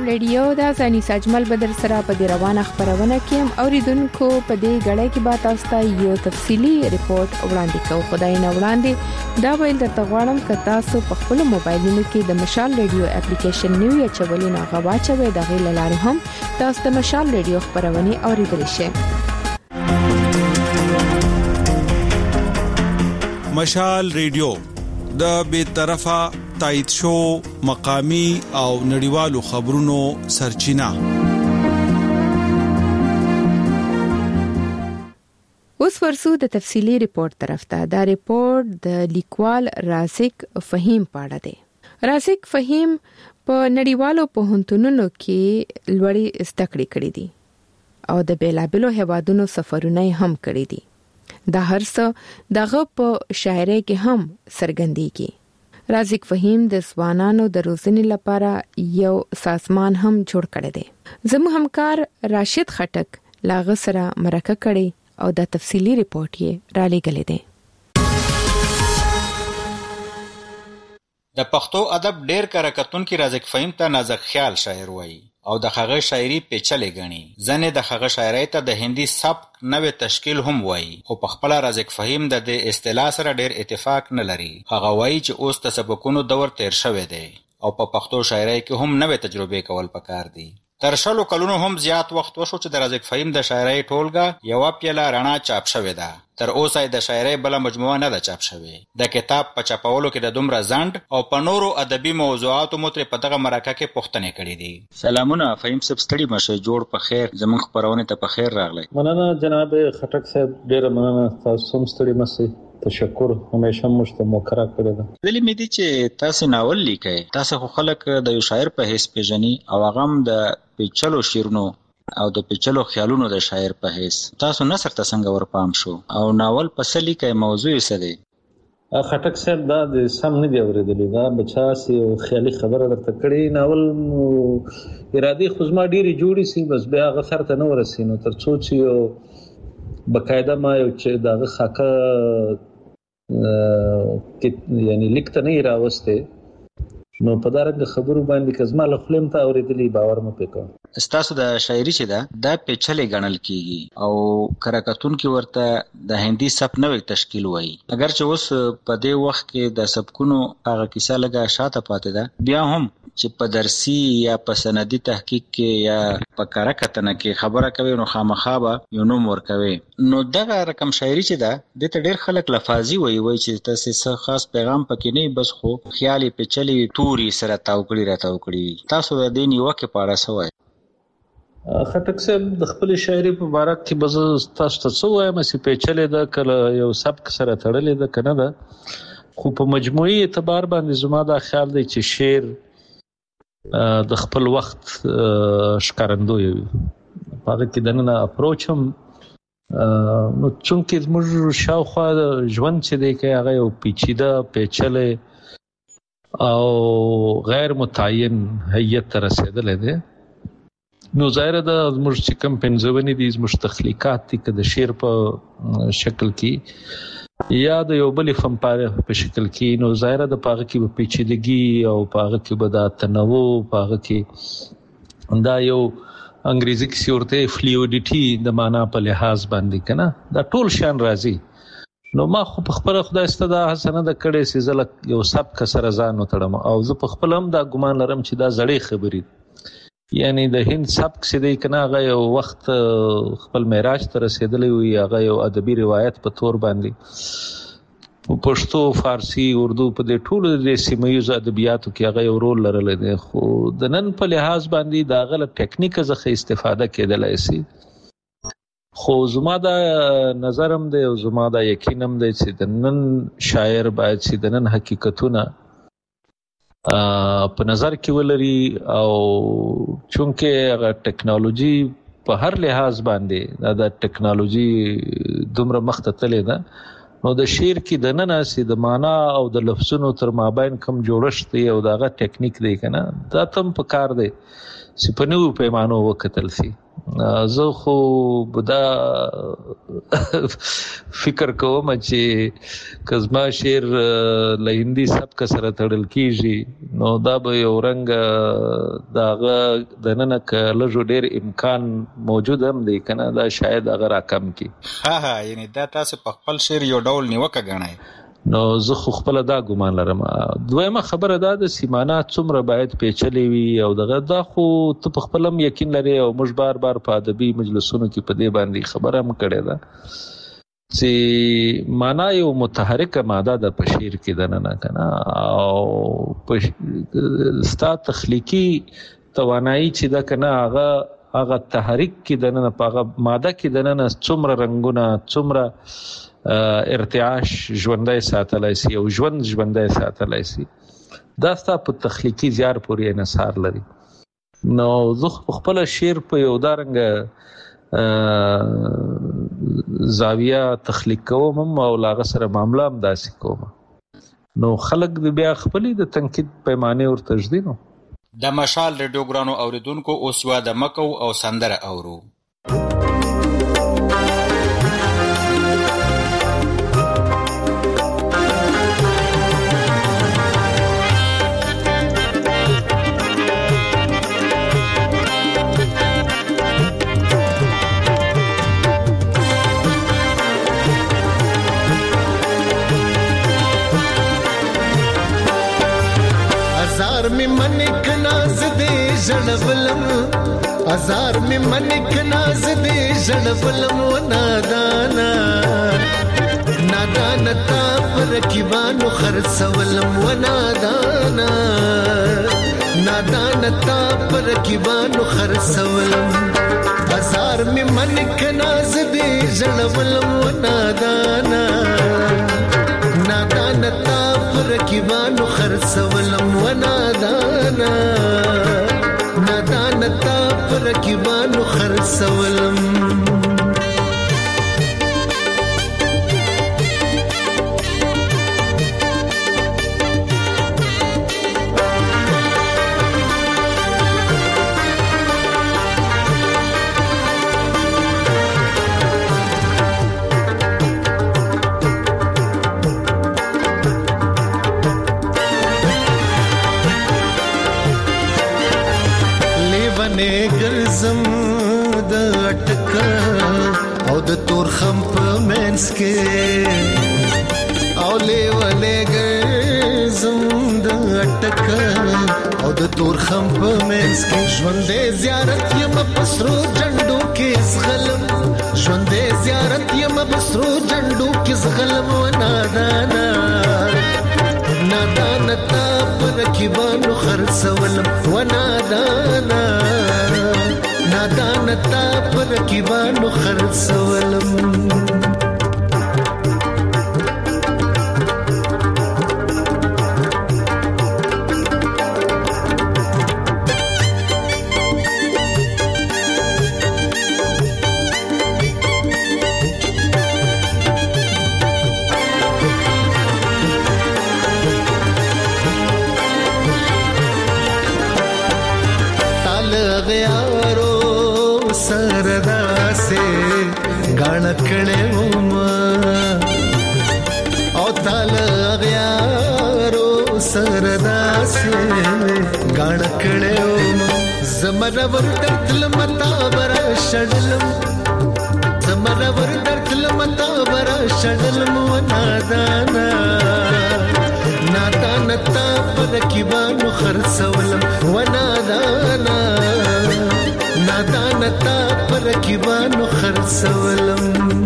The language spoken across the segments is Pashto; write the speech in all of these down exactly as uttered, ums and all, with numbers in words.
ریډیو د ځاني سجمل بدر سره په دی روانه خبرونه کې اوریدونکو په دې غړې کې با تاسو ته یو تفصيلي ریپورت وړاندې کوم. خدای نه وړاندې دا ویل د تغواړم ک تاسو په خپل موبایلونو کې د مشال ریډیو اپلیکیشن نیو یا چولې نه غواچوي د غیل لارې هم تاسو د مشال ریډیو خبرونه اوریدل شئ. مشال ریډیو د بې طرفه تایید شو مقامی او نړیوالو خبرونو سرچینه. اوس ورسو د تفصیلی ریپورت طرف ته. دا ریپورت د لیکوال رازق فهیم پاړه دی. رازق فهیم په نړیوالو پوهنتونونو کې لوړې زده کړې کړې دي او د بیلابلو هیوادونو سفرونه هم کړې دي. دا هرڅه دغه په شاعرۍ کې هم څرګندېږي. رازق فهیم د ځوانانو د روزنې لپاره یو سازمان هم جوړ کړی دی. زموږ همکار راشد خټک لاغه سره مرکه کړي او د تفصیلی ریپورت یې را لېږلی دی. د پښتو ادب ډېر کارکتونکي رازق فهیم ته نازک خیال شاعر وایي او د هغه شاعري پیچلې ګڼي. ځنې د هغه شاعرۍ ته د هندي سبک نوې تشکیل هم وایي، خو په خپل رازق فهیم د دې اصطلاح سره ډېر اتفاق نه لري. هغه وایي چې اوس د سبکونو دور تیر شوی دی او په پښتو شاعرۍ کې هم نوې تجربې کول پکار دي. تر شلو کلونو هم زیات وخت وشو چې د رازق فهیم د شاعرۍ ټولګه یو پیاله رڼا چاپ شوې ده. تر اوسه د شاعرۍ بل مجموعه نه ده چاپ شوې. د کتاب په چاپولو کې د دومره ځند او په نورو ادبي موضوعاتو مو تر په دغه مرکه کې پوښتنې کړې دي. سلامونه فهیم صاحب، ستړي مشه، جوړ په خیر، زموږ خبرونه ته په خیر راغلی. مننه جناب خټک صاحب، ډیره مننه. تاسو هم ستړي مشه، تشکر. همیشه مشته موکره کړی ده. دلی مې دي چې تاسو ناول لیکئ. تاسو خو خلک د یو شاعر په حیث پیژني او هغه هم د پیچلو شعرونو او د پیچلو خیالونو د شاعر په حیث. تاسو نثر ته څنګه ورپام شو او ناول په څه لیکئ، موضوع یې څه دی؟ خټک صاحب دا د سم نه دی اورېدلی، دا بچا سي او خیالي خبره درته کړې. ناول ارادي خو زما ډېرې جوړې سي، بس بیا هغه سر ته نه ورسي. نو تر څو چې یو بقاعده ما یو چې دغه خاکه یعنی لیک ته نه راوسته، نو په دا رنګ خبرو باندې که زما له خولې ته اورېدلې باور مه پرې کوه. ستاسو د شاعري چې ده دا پیچلې ګڼل کېږي او کراکتونکي ورته د هندي سبک نوې تشکیل وایي. اگر چې اوس په دې وخت کې د سبکونو هغه کیسه لږه شاته پاتې ده، بیا هم چې په درسي یا په سندي تحقیق کې یا په کره کتنه کې خبره کوي نو خامخا به یو نوم ورکوي. نو دغه رقم شاعري چې ده دې ته ډېر خلک لفاظي وایي، وایي چې تاسې څه خاص پیغام پکې نه، بس خو خیال یې پیچلې توري سره تاو کړي را تاو کړي. تاسو د دې نیوکې په اړه څه وایئ؟ خټک صاحب د خپلې شاعري په باره کې به زه تاسو ته څه وایم چې پیچلې ده، کله یو سبک سره تړلې ده که نه ده. خو په مجموعي اعتبار باندې زما دا خیال دی چې شعر د خپل وخت ښکارندوی وي. په هغه کې دننه اپروچ هم نو چونکې زموږ شاوخوا ژوند چې دی که هغه یو پیچیده پیچلی او غیر متعین هیئت ته رسېدلی دی، نو ظاهره ده زموږ چې کوم پنځونې دي، زموږ تخلیقات دي، که د شعر په شکل کې یا د یو بلې فن پارې په شکل کې، نو ظاهره ده په هغه کې به پیچیدګي او په هغه کې به دا تنوع، په هغه کې دا یو انګریزي کې ورته فلویډیټي د معنا په لحاظ باندې که نه، دا ټول شان راځي. نو ما خو په خپله خدای سته دا هڅه نه ده کړې چې زه یو سبک سره ځان وتړم، او زه په خپل هم دا ګمان لرم چې دا زړې خبرې دي. یعنی د هند سبک چې دی که نه هغه یو وخت خپل معراج ته رسېدلی وي، هغه یو ادبي روایت په تور باندې په پښتو، فارسي، اردو په دې ټولو د سیمه ییزو ادبیاتو کې هغه یو رول لرلی دی. خو د نن په لحاظ باندې د هغه له ټکنیکه څخه استفاده کېدلی سي. خو زما دا نظر هم دی او زما دا یقین هم دی چې د نن شاعر باید چې د نن حقیقتونه په نظر کې ولري، او چونکې هغه ټکنالوژي په هر لحاظ باندې دا د ټکنالوژي دومره مخته تللی ده، نو د شعر کې د نن هسې د معنا او د لفظونو تر مابین کوم جوړښت دی او د هغه ټکنیک دی که نه، دا ته هم په کار دی چې په نویو پیمانو وکتل سي. زه خو دا فکر کوم چې کزما شعر له هندي سبک سره تړل کیږي نو دا به یو رنګ داغه د نن ک لږ ډیر امکان موجود هم دی کنه دا شاید هغه راکم کی ها ها یعنی دا تاسو په خپل شعر یو ډول نیوکه غنئ نو زه خو خپل دا ګمان لرم. دویمه خبره دا د سیمانات څومره باید پیچلې وي او دغه دا خو ته په خپل هم یقین لري او موږ بار بار په ادبي مجلسونو کې په دې باندې خبره هم کړې ده چې معنا یو متحرک ماده د په شعر کې ده نه کنه او په ستا تخلیقي توانایي چې دا کنه هغه هغه تحریک کې د نه په هغه ماده کې د نه څومره رنگونه څومره ارتعاش ژوندۍ ساتلای شي او ژوند ژوندۍ ساتلای شي دا ستاسو په تخلیقي زیار پورې انحصار لري. نو زه خپل شعر په یو دارنګ زاویه تخلیق کوم او لاغه سره معاملې هم داسې کوم نو خلک بیا خپل د تنقید پیمانه او تجدید د مشال ریډیو ګرانو اوریدونکو اوس وا د مکو او سندره اورو. ژړولم ازار می منک ناز دې ژړولم و نادانا نادانا تا پر کیوانو خرڅولم و نادانا نادانا تا پر کیوانو خرڅولم ازار می منک ناز دې ژړولم و نادانا نادانا تا پر کیوانو خرڅولم و نادانا نادان تا پر کیوانو خرڅولم ګرځم د اٹک او د تور خم په منس کې او لیوالې ګرځم د اٹک او د تور خم په منس کې ژوندې زیارت یم پسرو جنډو کې زغلم ژوندې زیارت یم پسرو جنډو کې زغلم و نادانا نادانا تا پر کیوانو خرڅولم و نادانا نادانا تا پر کیوانو خرڅولم کړه وما او تعالی غیارو سردا سي غاڼ کړه وما زمره ور درتل متا برا شډلم زمره ور درتل متا برا شډلم و نادانا نادانا تا پر کیوانو خرڅولم و نادانا نادانا تا پر کیوانو خرڅولم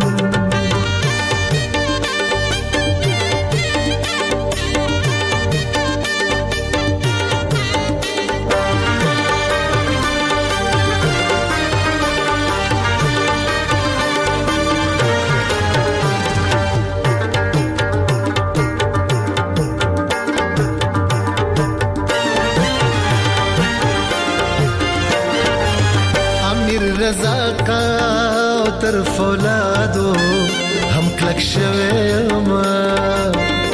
طرف اولادو هم کلک شوه ما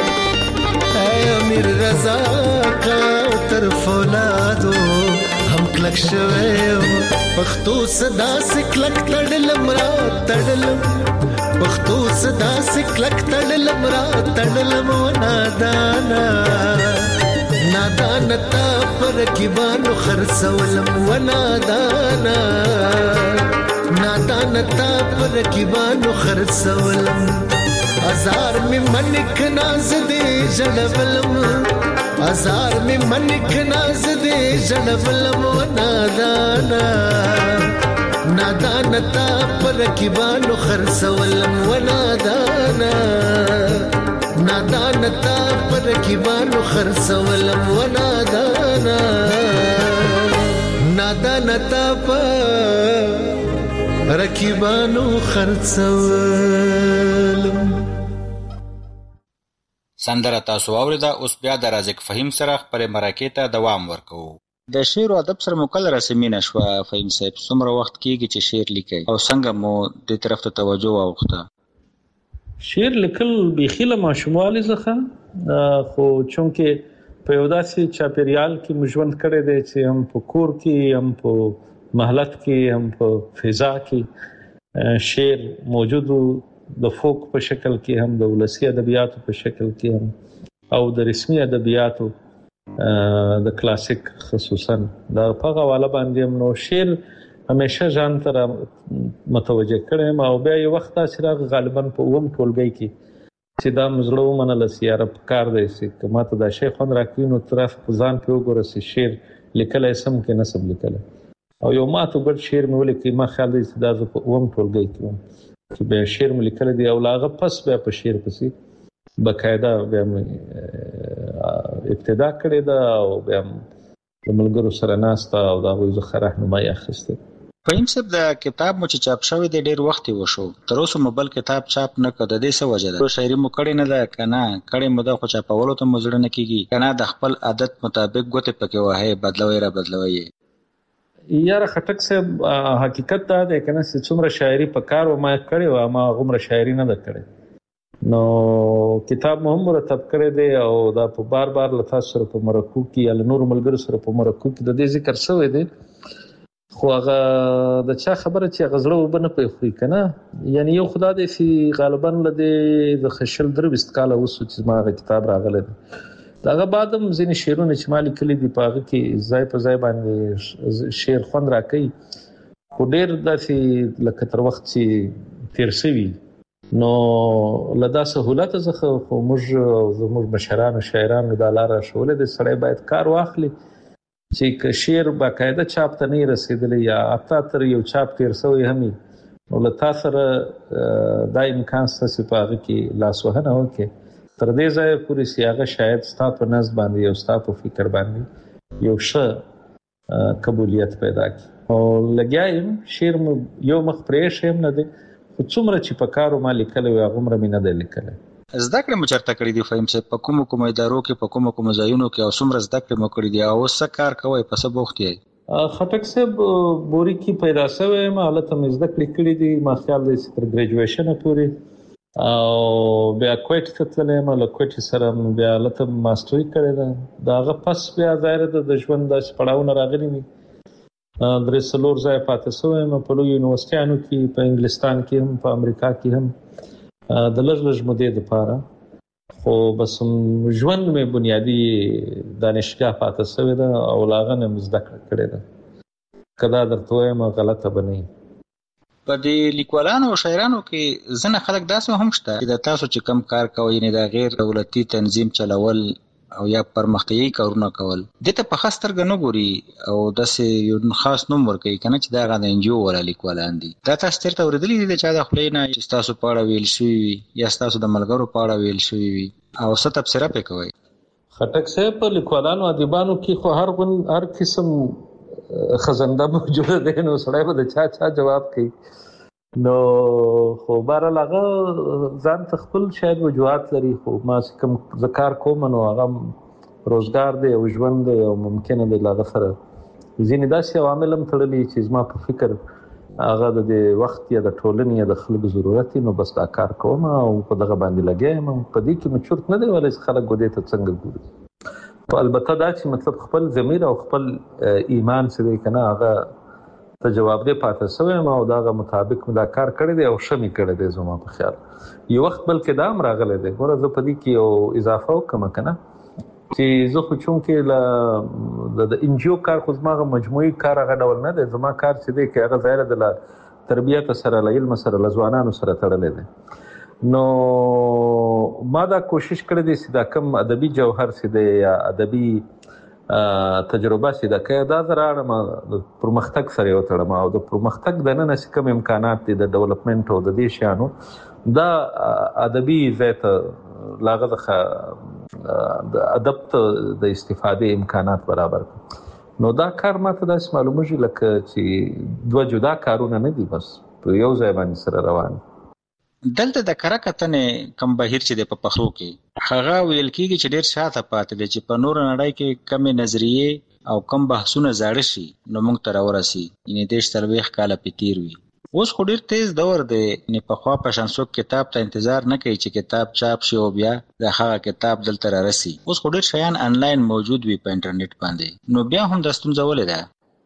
اے امیر رضا کا طرف اولادو هم کلک شویم پښتو صدا سے کلک تړلم را تړلم پښتو صدا سے کلک تړلم را تړلم نادانا نادانا تا پر کیبانو خرڅولم و نادانا نادانا تا پر کیبانو خرڅولم ازار می منک ناز دې جړولم ازار می منک ناز دې جړولم و نادانا نادانا تا پر کیبانو خرڅولم و نادانا نادانا تا پر کیبانو خرڅولم و نادانا نادانا تا پر کیبانو خرڅولم. سندره تاسو اوریدا. اوس بیا د رازق فهیم سره خبرې مرکې ته دوام ورکوو. د شعر او ادب سره مو کله رسمینه شوه فهیم صاحب؟ څومره وخت کېږي چې شعر لیکئ او څنګه مو دې طرف ته توجه واوښته؟ شعر لیکل بیخي له ماشوموالي څخه، خو چونکې په یو داسې چاپېریال کې مو ژوند کړی دی چې هم په کور کې هم په محلت کې هم په فضا کې شعر موجود و، د فوک په شکل کې هم د ولسي ادبیاتو په شکل کې هم او د رسمي ادبیاتو د کلاسیک خصوصا دا په هغه حواله باندې هم نو شعر همیشه ځان ته متوجه کړی او بیا یو وخت داسې راغی غالبا په اووم ټولګي کې چې دا مې زړه ومنله چې یاره پکار دی چې که ما ته دا شی خوند راکوي نو طرف په ځان پرې وګوره چې شعر لیکلی سم که نسم لیکلی او یو ماته ګډ شعر مې ولیکئ. ما خیال دی چې دا زه په اووم ټولګي کې وم چې بیا شعر مې لیکلی دی او له هغه پس بیا په شعر پسې باقاعده بیا مې ابتدا کړې ده او بیا د ملګرو سره ناسته او د هغوی څخه رهنمایي اخیستې. فهیم صاحب د کتاب مو چې چاپ شوی دی ډېر وخت یې وشو، تر اوسه مو بل کتاب چاپ نه کړ، د دې څه وجه ده؟ شاعري مو کړې نه ده که نه کړې مو ده خو چاپولو ته مو زړه نه کېږي که نه د خپل عادت مطابق ګوتې پکې وهئ بدلوئ را بدلوئ یې؟ یاره خټک صاحب حقیقت دا دی که نه چې څومره شاعري په کار و ما کړې وه ما هغومره شاعري نه ده کړې، نو کتاب مو هم مرتب کړی دی او دا په بار بار له تاسو سره په مرکو کې یا له نورو ملګرو سره په مرکو کې د دې ذکر شوی دی، خو هغه د چا خبره چې هغه زړه اوبه نه پرې خوري که نه. یعنې یو خو دا دی چې غالبا له دې د شل درې ویشت کاله وسو چې زما هغه کتاب راغلی دی، د هغه بعد هم ځینې شعرونه چې ما لیکلي دي په هغه کې ځای په ځای باندې شعر خوند راکوي، خو ډېر داسې لکه تر وخت چې تېر شوي نو له دا سهولته څخه خو موږ او زموږ مشرانو شاعرانو دا لاره ښوولې دی سړی باید کار واخلي چې که شعر باقاعده چاپ ته نه رسېدلی یا حتی تر یو چاپ تېر شوی هم نو له تا سره دا امکان شته چې په هغه کې لاسوهنه وکړې تر دې ځایه پورې چې هغه شاید ستا په نظم باندې او ستا په فکر باندې یو ښه قبولیت پیدا کړي. او لګیا یم شعر مو یو مخ پرېښی هم نه دی، خو څومره چې په کارو ما لیکلی وي هغومره مې نه دی لیکلی. زده کړې مو چېرته کړي دي فهیم صاحب؟ په کومو کومو ادارو کې په کومو کومو ځایونو کې او څومره زده کړې مو کړي دي او اوس څه کار کوئ په څه بوخت یئ؟ خټک صاحب بوري کې پیدا شوی یم، هلته مې زده کړې کړي دي ما خیال دی چې تر ګریجویشنه پورې، او بیا کویټ ته تللی یم، له کویټې سره بیا هلته ماسټري کړې ده. د هغه پس بیا ظاهره ده د ژوند داسې پړاوونه راغلي دي، درې څلور ځایه پاتې شوی یم په لویو یونیورسټیانو کې، په انګلستان کې هم په امریکا کې هم د لږ لږ مودې دپاره، خو بس ژوند مې بنیادي دانشګاه پاتې شوې ده او له هغه نه مې زده کړه کړې ده، که دا درته ووایم غلطه به نه وي. په دې لیکوالانو او شاعرانو کې ځینې خلک داسې هم شته چې د تاسو چې کم کار کوئ یعنې د غیر دولتي تنظیم چلول او یا پرمختیایي کارونه کول دې ته په ښه سترګه نه ګوري او داسې یو خاص نوم ورکوي که نه چې دا هغه د انجیو والا لیکوالان دي. دا تاسو چېرته اورېدلي دي د چا د خولې نه چې ستاسو په اړه ویل شوي وي یا ستاسو د ملګرو په اړه ویل شوي وي او څه تبصره پرې کوئ؟ خټک صاحب په لیکوالانو ادیبانو کې خو هر هر قسم خزنده موجوده دی، نو سړی به د چا چا جواب کوي، نو خو بهرحال هغه ځان ته خپل شاید وجوهات لري، خو ما چې کوم زه کار کوم نو هغه روزګار دی او ژوند دی او ممکنه دی له هغه سره ځینې داسې عوامل هم تړلي چې زما په فکر هغه د دې وخت یا د ټولنې یا د خلکو ضرورت نو بس دا کار کوم او په دغه باندې لګیا یم. په دې کې مې چورت نه دی ولی چې خلک ګودې ته څنګه ګوري، البته دا چې مطلب خپل ضمیر او خپل ایمان چې دی کنه هغه ته جواب دی پاتې شوی ما او دغه مطابق دا کار کړی دی او شمی کړی دی زما په خیال یو وخت بلکې دا هم راغلی دی ګوره زه په دې کې یو اضافه وکړم کنه چې زه خو چونکې له د انجیو کار خو زما مجموعي کار هغه ډول نه دی زما کار چې دی که هغه ظاهره د تربیت سره له علم سره له ځوانانو سره تړلی دی نو ما دا کوشش کړی دی چې دا کم ادبي جوهر چې دی یا ادبي تجربه چې دا که دا زه راړم د پرمختګ سره یې وتړم او د پرمختګ دننه چې کوم امکانات دي د ډیولپمنټ او د دې شیانو دا ادبي ځای ته له هغه څخه د ادب ته د استفادې امکانات برابر کړي نو دا کار ماته داسې معلومېږي لکه چې دوه جدا کارونه نه دي بس په یو ځای باندې سره روان دلته د کره کتنې کم بهیر چې د په پښتو کې هغه ویل کېږي چې ډېر شاته پاتې دی چې په نور نړۍ کې کمې نظریې او کم بحثونه زاړه شي نو موږ ته راورسي یعنې دېرش څلوېښت کاله پې تېر وي اوس خو ډېر تیز دور دی یعنې پخوا په شان څوک کتاب ته انتظار نه کوي چې کتاب چاپ شي او بیا د هغه کتاب دلته رارسي اوس خو ډېر شیان آنلاین موجود وي په انټرنیټ باندې نو بیا هم دا ستونزه ولې ده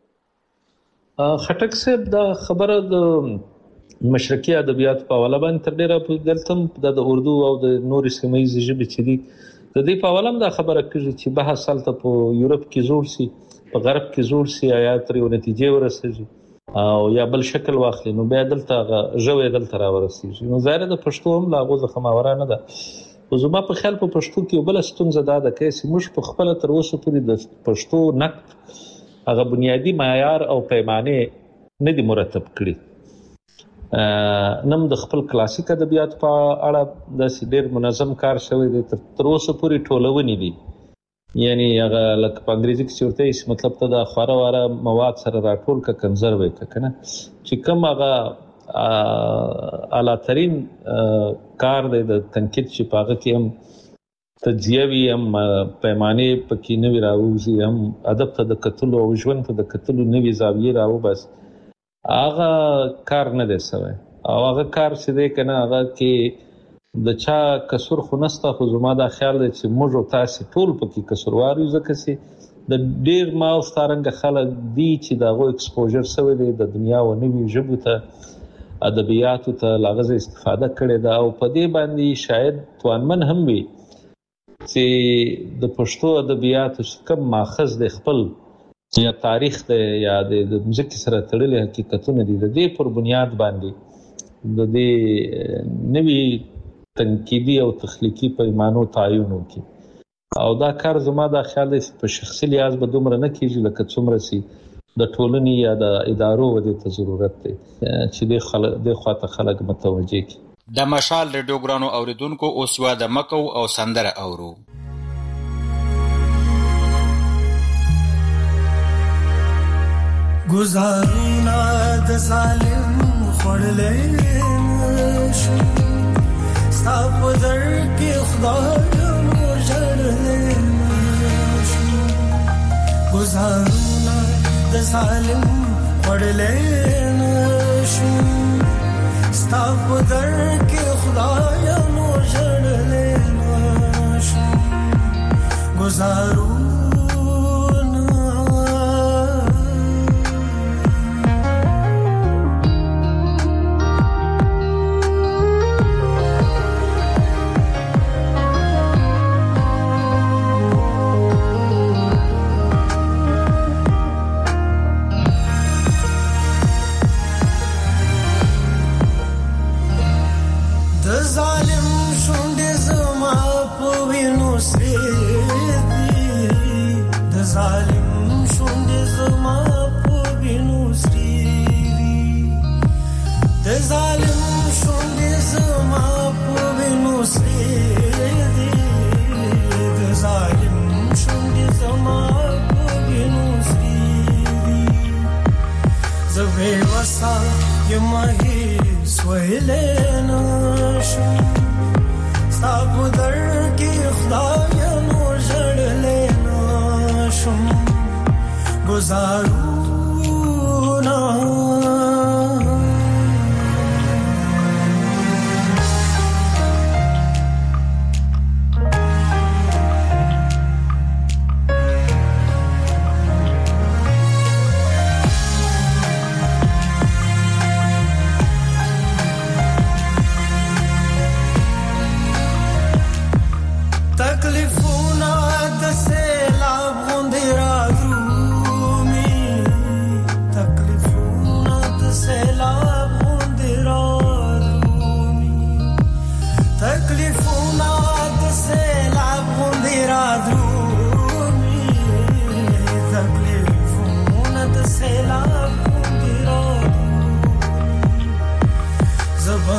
خټک صاحب دا خبره د مشرقي ادبیات په حواله باندې تر ډېره دلته هم د اردو او د نورې سیمه ییزې ژبې چې دي د دې په حواله هم دا خبره کېږي چې بحث هلته په یورپ کې زوړ سي په غرب کې زوړ سي یا تر یو نتیجې ورسېږي او یا بل شکل واخلي نو بیا دلته هغه ژوی دلته راورسېږي نو ظاهره د پښتو هم له هغو څخه ماوره نه ده خو زما په خیال په پښتو کې یو بله ستونزه دا ده که چې موږ په خپله تر اوسه پورې د پښتو نقد هغه بنیادي معیار او پیمانې نه دي مرتب کړي نم د خپل کلاسیک ادبیات په اړه داسې ډېر منظم کار شوی دی تر اوسه پورې ټولونې دي یعنی هغه لکه په انګریزي کې چې ورته وایي مطلب ته د خواره واره مواد سره راټول که کنزروی که که نه چې کوم هغه اعلیترین کار دی د تنقید چې په هغه کې هم تجزیه وي هم پیمانې پکې نوي راوځي هم ادب ته د کتلو او ژوند ته د کتلو نوي زاویې راوباسي هغه کار نه دی سوی او هغه کار چې دی که نه هغه کې د چا کسور خو نسته خو زما دا خیال دی چې موږ او تاسې ټول پکې کسوروار یو ځکه چې د ډېر ما او ستا رنګه خلک دي چې د هغو ایکسپوژر سوی دی د دنیا و نوي ژبو ته ادبیاتو ته له هغه ځای استفاده کړې ده او په دې باندې شاید توانمن هم وي چې د پښتو ادبیاتو چې کوم ماخذ دی خپل یا تاریخ دی یا د ځمکې سره تړلي حقیقتونه دي د دې پر بنیاد باندې د دې نوي تنقیدي او تخلیقي پیمانو تعین وکړي او دا کار زما دا خیال دی په شخصي لحاظ به دومره نه کېږي لکه څومره چې د ټولنې یا د ادارو ودې ته ضرورت دی چې دې خواته خلک متوجه کړي د مشال ریډیو ګرانو اوریدونکو اوس یوه د مکو او سندره اورو گزارونه د ظالم خوړلی نشو ستا په در کې خدایم ژړلی نشو گزارونه د ظالم خوړلی نشو ستا په در کې خدایم ژړلی نشو گزارو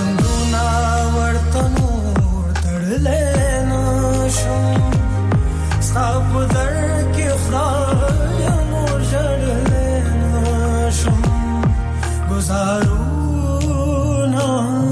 بندونه ورته نور تړلی نشم ستا په در کې خدایه نور ژړلی نشم ګزارونه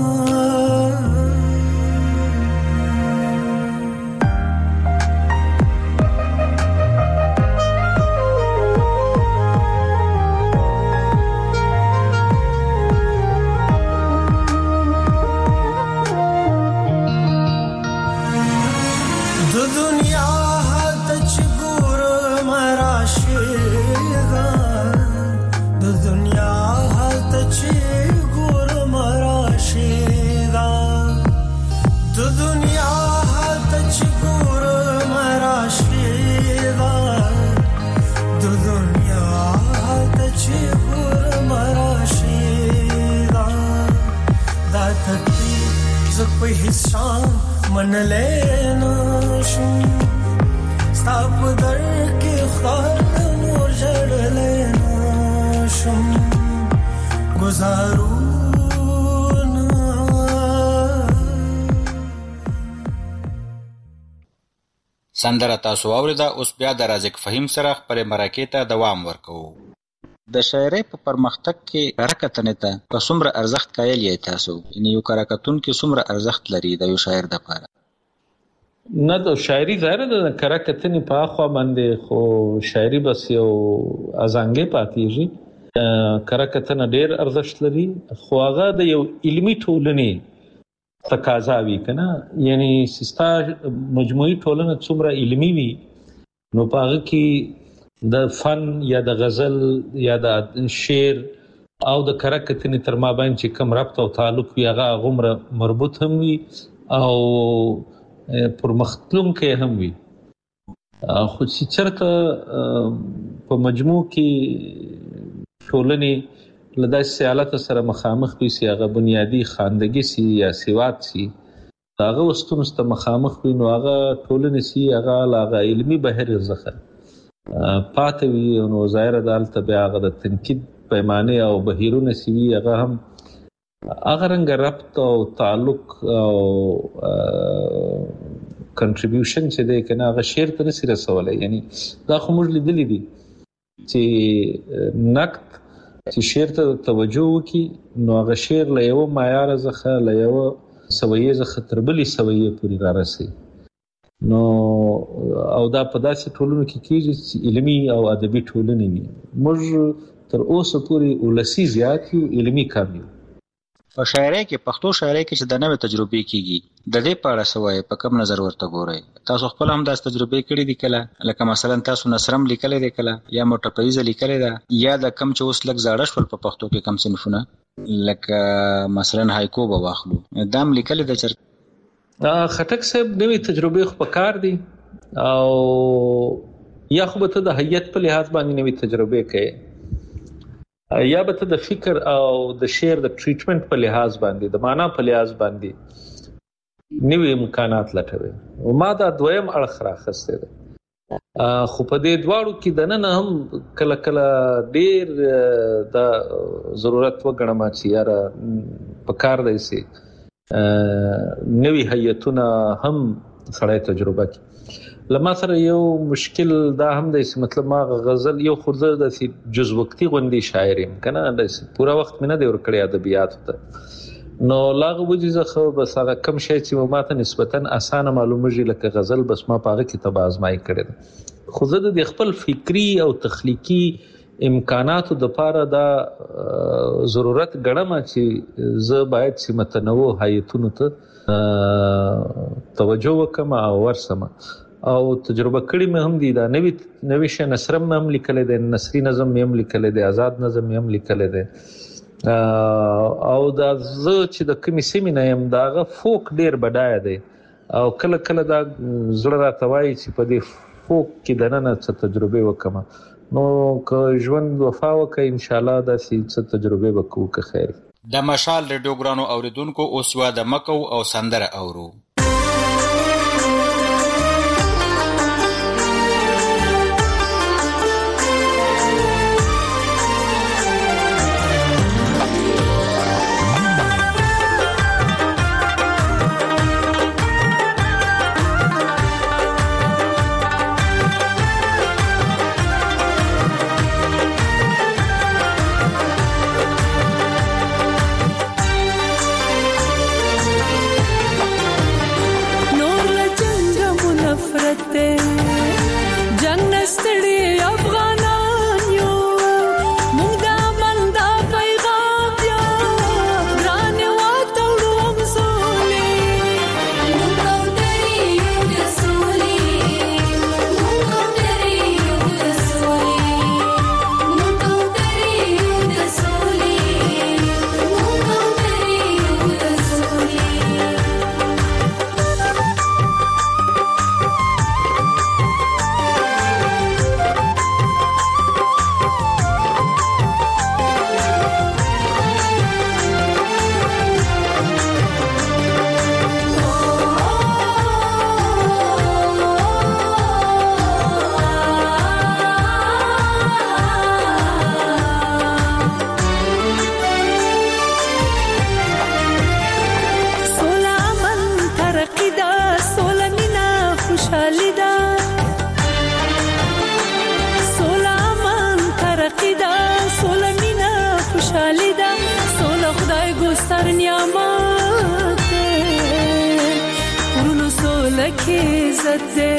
په حساب منلې نشم ستا په در کې خدای نور ژړلې نشم ګزارونه. سندره تاسو واوریده. اوس بیا د رازق فهیم سره خپل مرکې ته دوام ورکوو. د شاعرۍ په پرمختګ کې کارکتنې ته په څومره ارزښت قایل یې تاسو؟ یعنې یو کارکتونکي څومره ارزښت لري د یو شاعر دپاره؟ نه د شاعري ظاهره ده د کارکتنې په اخوا باندې خو شاعري بس یو ازانګې پاتېږي. کارکتنه ډېر ارزښت لري خو هغه د یو علمي ټولنې تقاضا وي که نه، یعنې ستا مجموعي ټولنه څومره علمي وي نو په هغه کې د فن یا د غزل یا د شعر او د کارکتنې تر مابین چې کوم ربط او تعلق وي هغه هغومره مربوط هم وي او پرمختلونکی هم وي. خو چې چېرته په مجموع کې ټولنې له داسې حالته سره مخامخ وي چې هغه بنیادي خواندګي سي یا سواد سي د هغه ستونزو ته مخامخ وي نو هغه ټولنې سي هغه له هغه علمي بهیر څخه پاتې وي نو ظاهره ده هلته بیا هغه د تنقید پیمانې او بهیرونه چې وي هغه هم هغه رنګه ربط او تعلق او کنټریبیوشن چې دی که نه هغه شعر ته نسي رسولی. یعنې دا خو موږ لیدلي دي چې نقد چې شعر ته توجه وکړي نو هغه شعر له یوه معیاره څخه له یوه سویې څخه تر بلې سویې پورې رارسوي. نو او دا په داسې ټولنو کې کېږي چې علمي او ادبي ټولنې وي. موږ تر اوسه پورې ولسي زیات یو، علمي کم یو. په شاعرۍ کې پښتو شاعرۍ کې چې د نوې تجربې کېږي د دې په اړه څه وایي؟ په کوم نظر ورته ګورئ؟ تاسو خپل هم داسې تجربې کړي دي کله؟ لکه مثلا تاسو نثرم لیکلی دی کله یا موټپیزه لیکلی ده یا د کم چې اوس لږ زاړه شول په پښتو کې کم صنفونه لکه مثلا هایکو به واخلو دا هم لیکلی ده چېرته؟ خټک صاحب نوې تجربې خو په کار دي او یا خو به ته د هیئت په لحاظ باندې نوې تجربې کوې یا به ته د فکر او د شعر د ټریټمنټ په لحاظ باندې د معنا په لحاظ باندې نوې امکانات لټوي. او ما دا دویم اړخ راخستی دی خو په دې دواړو کې دننه هم کله کله ډېر د ضرورت وګڼم چې یاره په کار دی چې نوی هیئتونه هم سړی تجربه کی. لما سره یو مشکل دا هم دی چې مطلب ما غزل یو خورده داسې جز وقتي غوندې شاعر یم که نه داسې پوره وخت مې نه دی ورکړی ادبیاتو ته نو له هغه وجې څخه بس هغه کم شی چې ما ته نسبتا اسانه معلومېږي لکه غزل بس ما په هغه کې طبع ازمایي کړې ده. خو زه د خپل فکري او تخلیقي امکاناتو دپاره دا ضرورت ګڼم چې زه باید چې متنوع هیئتونو ته توجه وکړم او ورسم او تجربه کړي مې هم دي. دا نوی نوی شی نثرم مې هم لیکلی دی، نثري نظم مې هم لیکلی دی، آزاد نظم مې هم لیکلی دی او دا زه چې د کومې سیمې نه یم د هغه فوک ډېر بډایه دی او کله کله دا زړه راته وایي چې په دې فوک کې دننه څه تجربې وکړم نو که ژوند وفا وکړي انشاءالله داسې څه تجربې به کوو که خیر. د مشال ریډیو ګرانو اوریدونکو اوس یوه د مکو او سندره اورو. کې عزت دے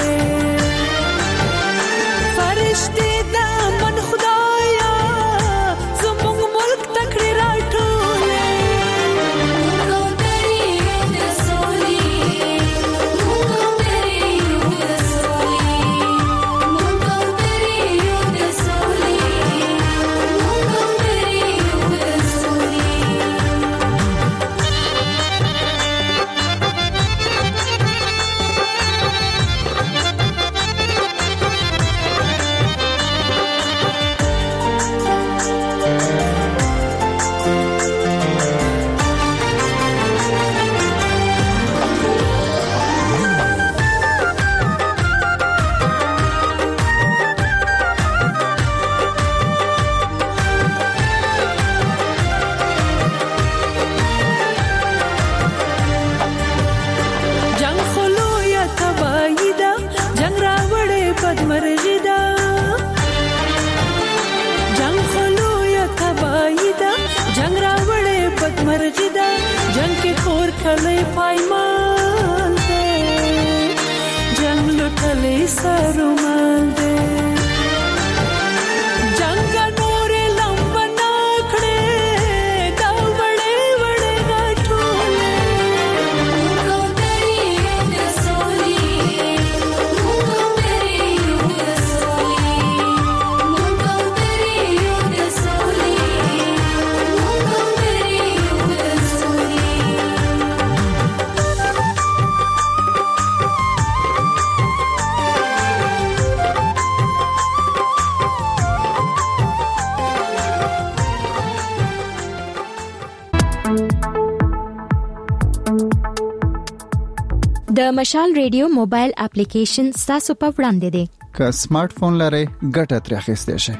فرشتي دا من خدایا زموږ ملک تکړه راټولې موږ ترې د سولې موږ ترې د سولې موږ ترې د سولې موږ ترې د سولې کله پایمان دے جنگ لټلې سرمال دے جنگ نور لمب ناکړې دا وړې وړې غټولې موږ ترې د سولې موږ ترې د سولې موږ ترې د سولې موږ ترې د سولې د مشال ریډیو موبایل اپلیکیشن تاسو په وړاندې دی که سمارټ فون لرئ ګټه ترې اخیستئ شئ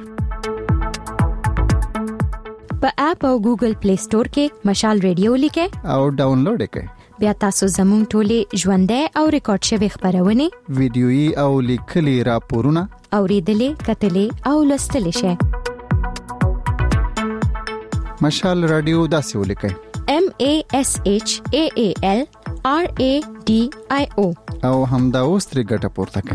په اپ او ګوګل پلی سٹور کې مشال ریډیو لیکئ او ډاونلوډ کړئ بیا تاسو زموږ ټولې ژوندۍ او ریکارډ شوی خبرونه ویډیويي او لیکلي راپورونه اوریدلې کتلې او لوستلې شئ مشال رادیو داسې ولیکئ M A S H A A L R A D I O او همدا اوس ترې ګټه پورته کړئ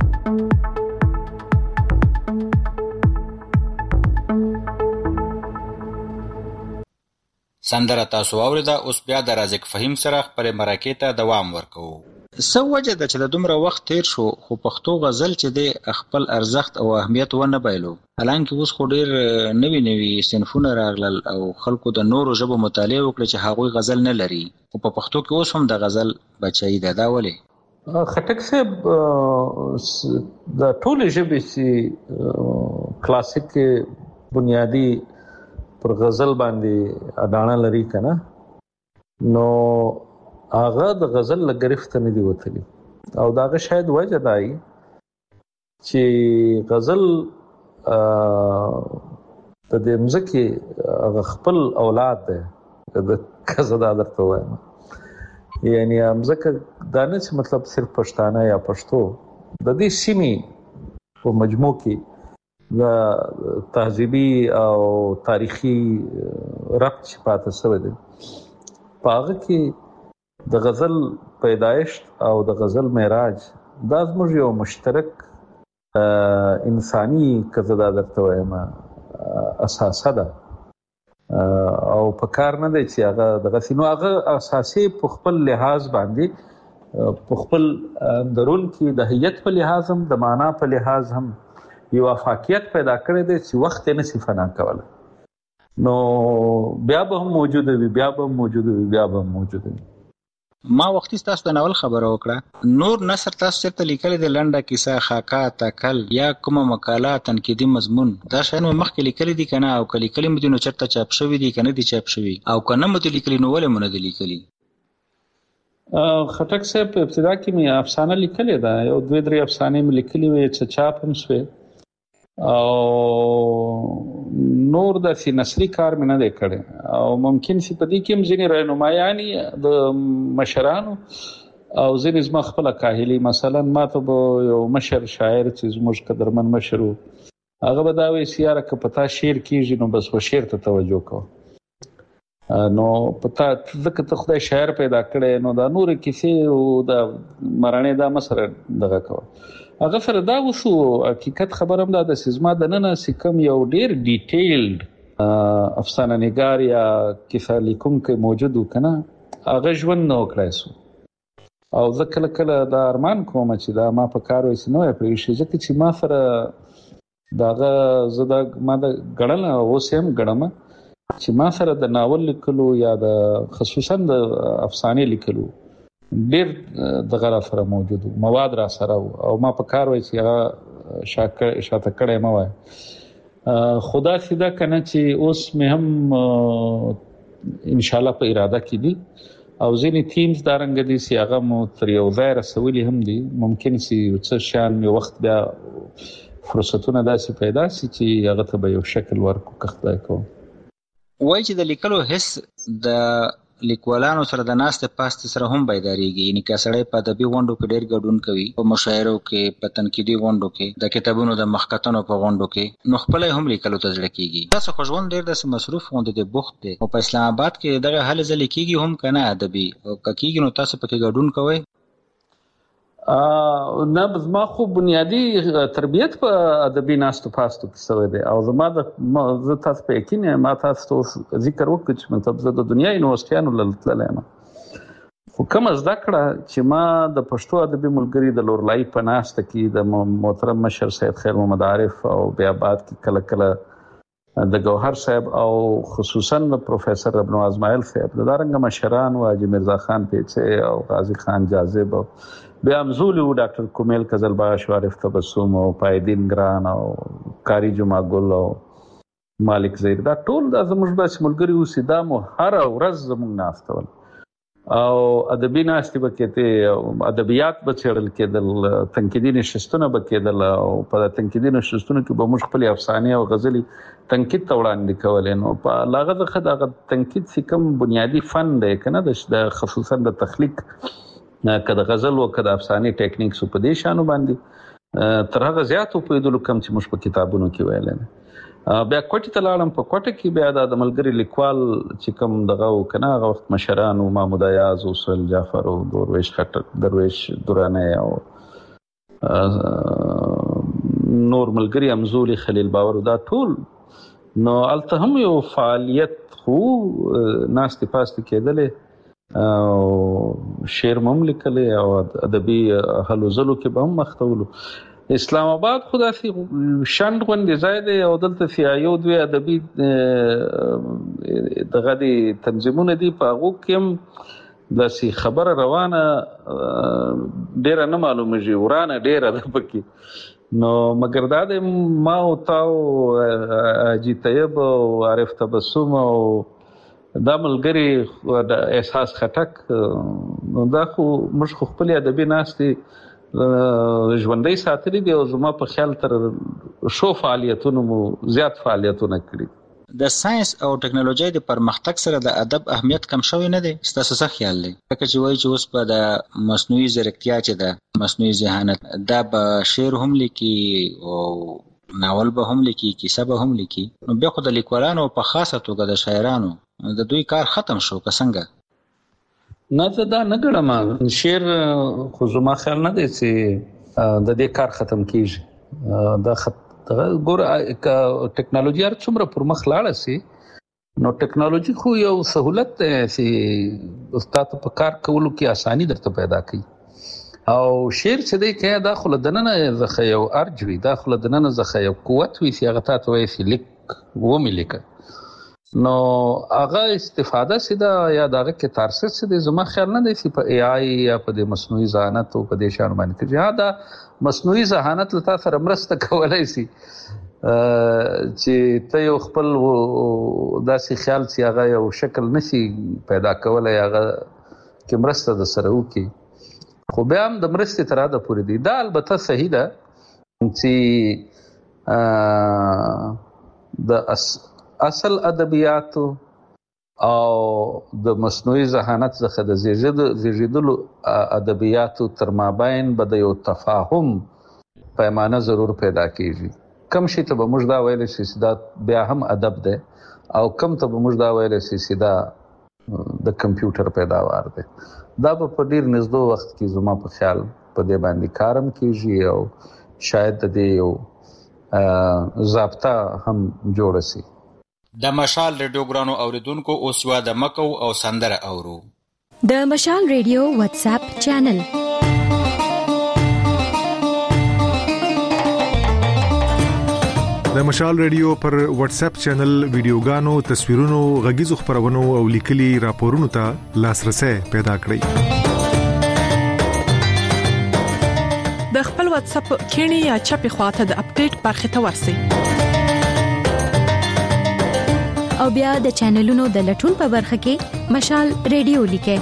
سندره تاسو اوریدا اوس بیا د رازق فهیم سره خپل مرکه ته دوام ورکوو سو وجه د چې دومره وخت تیر شو خو پښتو غزل چې د خپل ارزښت او اهمیت ونه بایلو حالانکه اوس خو ډیر نوی نوی صنفونه راغلل او خلکو د نورو ژبو مطالعه وکړي چې هغوی غزل نه لري او په پښتو کې اوس هم د غزل بچی ده دا ولې خټک صاحب د ټول ژبې چې کلاسیک بنیادی پر غزل باندې اډانه لري کنه نو هغه د غزل لګرفت نه دی وتلی او داغه شاید وجه دای چې غزل د دې مزکی خپل اولاد ده د کزدا درته وایم یعنی مزکه دانه چې مطلب صرف پښتانه یا پښتو د دې سیمې په مجموع کې د تهذیبي او تاریخي ربط چې پاتې شوی دی پاغه کې د غزل پیدایش او د غزل معراج دا زموږ یو مشترک انساني کزدا درته وایم اساسه ده او په کار نه دی چې هغه د غسینو هغه اساسي په خپل لحاظ باندې په خپل درون کې د هیئت په لحاظ هم د معنا په لحاظ هم یو افاقیت پیدا کړی دی چې وخت یې نشي فنا کوله نو بیا به هم موجود وي بیا به هم موجود وي بیا به هم موجود وي ما وختي تاسو د ناول خبره وکړه نور نثر تاسو چرته لیکل دي لنډه کیسه خاکا تکل یا کومه مقاله تنقیدي مضمون دا شاین مخکې لیکل دي کنه او کلی کلمې دي نو چرته چاپ شوی دي کنه دي چاپ شوی او کنه مو دي لیکل نو ولې مونږ دي لیکلي خټک صاحب په ابتدا کې مې افسانه لیکلې ده یو دوه درې افسانې مې لیکلې وې چې چاپ هم شوې او نور د سی نثري کار مې نه دی کړی او ممکن سي په دې کې هم ځینې راهنمایاني د مشرانو او ځینې زما خپله کاهلي مثلا ما ته به یو مشر شاعر چې زموږ قدرمن مشر و هغه به دا وایي چې یاره که په تا شعر کېږي نو بس خو شعر ته توجه کوه نو پتا ځکه ته خدای شاعر پیدا کړي نو دا نور کیسې او دا مرانه دا مسره دغه کو هغه سره دا وسو حقیقت خبرم دا د سیزما د نن سکم یو ډیر ډیټیلډ افسانه نگار یا کیسه لیکونکو موجود وکنه هغه ژوند نو کړای سو او ځکه کله دا ارمان کوم چې دا ما په کار وې نو پرې شي ځکه چې ما سره داغه زدا ما د غړل او سیم غړم چې ما سره د ناول لیکلو یا د خصوصا د افسانه لیکلو ډیر د غره سره موجود مواد را سره او ما په کار وای چې هغه شاکر شاته کړه ما وای خدا سیدا کنه چې اوس مې هم ان شاء الله په اراده کې دي او ځینې ټیمز دارنګ دي چې هغه مو تر یو ځای رسولي هم دي ممکن چې څه شان یو وخت بیا فرصتونه داسې پیدا شي چې هغه ته به یو شکل ورکو کخدای کوم وای چې د لیکلو حس د لیکوالانو سره د ناست پاست سره هم بیداریږي یعنی که سړی په ادبي غونډو کې ډېر ګډون کوي په مشاعرو کې په تنقیدي غونډو کې د کتابونو د مخکتنو په غونډو کې نو خپل هم لیکلو ته ځړ کیږي تاسو خو ژوند ډېر د مصروف غونډې د بوخت دی او په اسلام آباد کې دغه حل ځل کیږي هم کنه ادبي او کیږي نو تاسو پکې ګډون کوئ ا نه زما خو بنیادی تربیت په ادبي ناستو پاستو کې سوی دی او زما د زه تاسو په یقین ما تاسو ذکر وکړ چې مطلب زه د دنیا یونیورسيټانو لړتلم خو کوم زده کړه چې ما د پښتو ادبي ملګری د لورلای په ناسته کې د محترم مشر سید خیر محمد عارف او بیا بعد کې کله کله د گوهر صاحب او خصوصا د پروفیسور ابن ازمایل صاحب د دارنګ مشران او حاجی مرزا خان پیچه او غازی خان جاذب او بیا مزولو ډاکټر کومیل قزلباش عارف تبسم او پایدین ګران او کاری جمعه ګل او مالک زید دا ټول د زموږ بس ملګری اوسې دا مو هر ورځ زموږ ناستول او ادبي ناستې بکته ادبیات به چړل کېدل تنقیدي نشستونه به کېدل او په تنقیدي نشستونو کې به موږ خپل افسانه او غزلي تنقید ته وړاندې کولې نو په لاغه خدای تنقید چې کوم بنیادی فن دی کنه د خصوصا د تخلیق کله غزل او کله افسانه ټیکنیکس په دې شانو باندې تر هغه زیات په دې کم چې موږ په کتابونو کې ویل نه بیا کوټه تلاړم په کوټه کې بیا د ملګری لیکوال چې کوم دغه کنه هغه وخت مشران او محمود ایاز او سل جعفر او درویش خټک درویش دورانه او نور ملګری امزوري خلیل باور دا ټول نو الته هم یو فعالیت خو ناس ته پاست کېدلې او شعر مملکه له او ادبي حلو زلو کې به هم مختولو اسلام آباد خدا سي شند غونډې ځای دی او دلته سیایو دوی ادبي دغه دي تنظیمونه دي په هغه کې د سي خبر روانه ډیر نه معلومه جي ورانه ډیر ادب کې نو مگر دا ما او تاو اجي طيب او عارف تبسم او دا ملګری د احساس خټک نو دا خو موږ خو خپل ادبي ناستې ژوندۍ ساتلي دي او زما په خیال تر شو فعالیتونو مو زیات فعالیتونه کړي د ساينس او ټکنالوژي د پرمختګ سره د ادب اهمیت کم شوی نه دی ستاسو څه خیال دی لکه چې وایي چې اوس په د مصنوعي ځیرکتیا چې د مصنوعي ذهانت دا به شعر هم لیکي او ناول به هم لیکي کیسه به هم لیکي نو بیا خو د لیکوالانو په خاصه توګه د شاعرانو د دوی کار ختم شو که څنګه نه زه دا نه ګڼم شعر خو زما خیال نه دی چې د دې کار ختم کیږي دا خط ګور ټکنالوژي هر څومره پر مخ لاړه سي نو ټکنالوژي خو یو سہولت دی چې استاد په کار کولو کې اساني درته پیدا کوي او شعر چې دی کې دا خو لدننه زخه یو ارج وي دا خو لدننه زخه یو قوت وي چې هغه تاسو وایي چې لیک و ملک نو هغه استفاده سیده یا دغه کې تارسس سیده زما خیال نه دی چې په ای آی یا په د مصنوعي ذهانت او په دې شان باندې چې دا مصنوعي ذهانت لته سره مرسته کولای شي چې ته یو خپل داسې خیال چې هغه یو شکل نشي پیدا کولای هغه کې مرسته د سره وکي خو بیا هم د مرستې تر اده پورې دی دا البته صحیح ده چې د اصل ادبیات او د مصنوعي ذهانت څخه د زیږیدلو ادبیات تر مابین به د یو تفاهم پیمانه ضرور پیدا کیږي کم شي ته به موږ دا ویل شي چې دا بیا هم ادب دی او کم ته به موږ دا ویل شي چې دا د کمپیوټر پیداوار دی. دا په ډیر نږدې وخت کې زما په خیال په دې باندې کارم کیږي او شاید د دې یو ضابطه هم جوړ شي. د مشال ریډیو ګرانو اوریدونکو اوس یو د مکو او سندره اورو. د مشال ریډیو واتس اپ چینل. د مشال ریډیو پر واتس اپ چینل ویډیوګانو، تصویرونو، غږیزو خبرونو او لیکلي راپورونو ته لاسرسي پیدا کړئ. د خپل واتس اپ کینی یا چپی خواته د اپډیټ برخه ته ورسئ. او بیا د چینلونو د لټون په برخه کې مشال ریډیو لیکئ.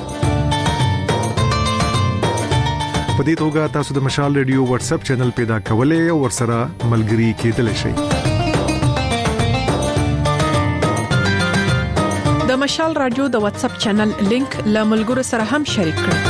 په دې توګه تاسو د مشال ریډیو واتس اپ چینل پیدا کولای او ورسره ملګري کېدلی شئ. د مشال رادیو د واتس اپ چینل لینک له ملګرو سره هم شریک کړئ.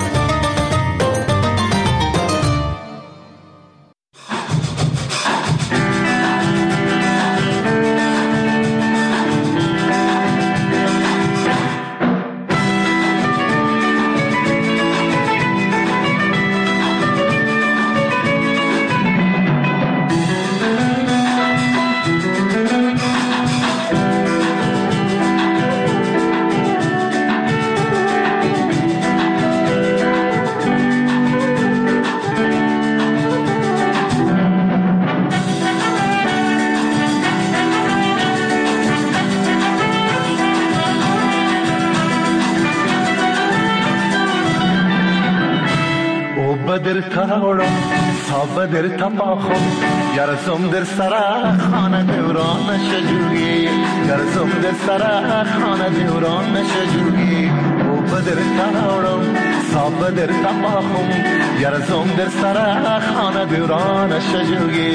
بدر تراوڑم سا بدر تپاخم یارزم در سرا خانه دوران نشجوگی یارزم در سرا خانه دوران نشجوگی او بدر تراوڑم سا بدر تپاخم یارزم در سرا خانه دوران نشجوگی.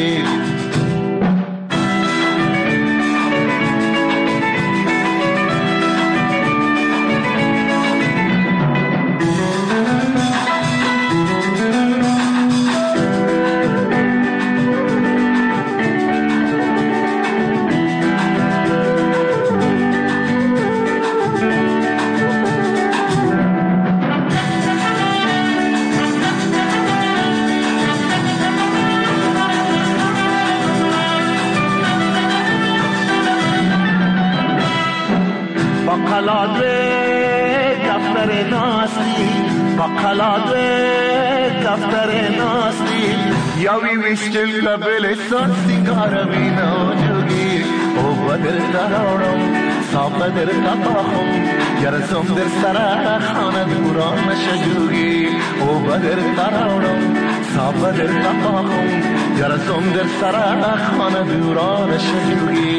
بقلادوی دفتر ناستی بقلادوی دفتر ناستی یاوی ویشتل قبل سن سنگارمی نوجوگی او بدر دارم سا بدر تپاخم یارزم در سرا خانه دوران نشجوگی او بدر دارم سا بدر تپاخم یارزم در سرا خانه دوران نشجوگی.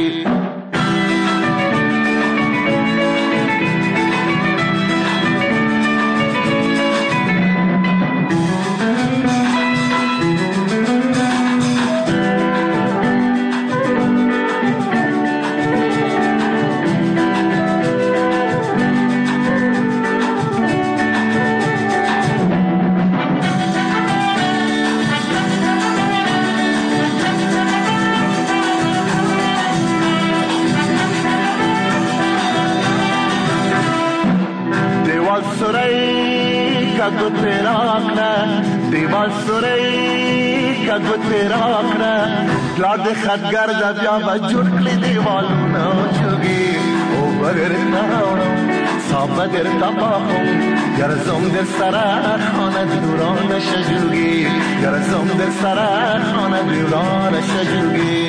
گوتے راکنا دیوال سوری کا گوتے راکنا لاد خدگر دا بیا بجور کلی دیوالو نوچوگی او بگر نراونم سا بگر تپاخم یارزم در سرا خانه دوران نشجوگی یارزم در سرا خانه دوران نشجوگی.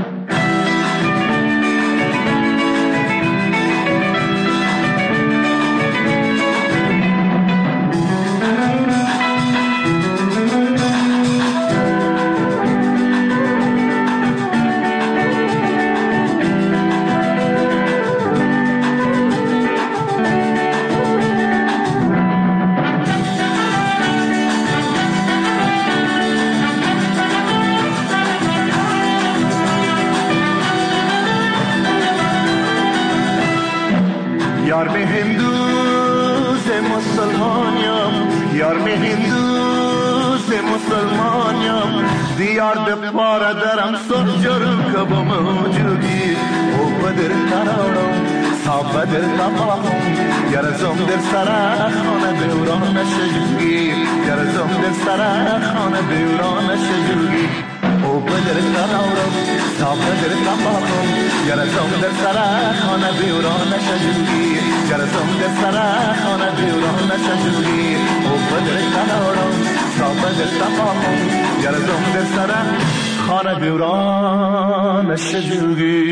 یار میں ہندو سے مسلمانیم یار میں ہندو سے مسلمانیم دیار دے پارا درم سر جرو کب موجودی او بدر تراوڑم صاحب دل تمامم یارزم در سرا خانه دوران نشه جوگی یارزم در سرا خانه دوران نشه جوگی او بدر تناورم صاحب دل تمامم یارزم در سرا خانه دوران نشه جوگی یارزم در سرا خانه دوران نشه جوگی او بدر تناورم صاحب دل تمامم یارزم در سرا خانه دوران نشه جوگی.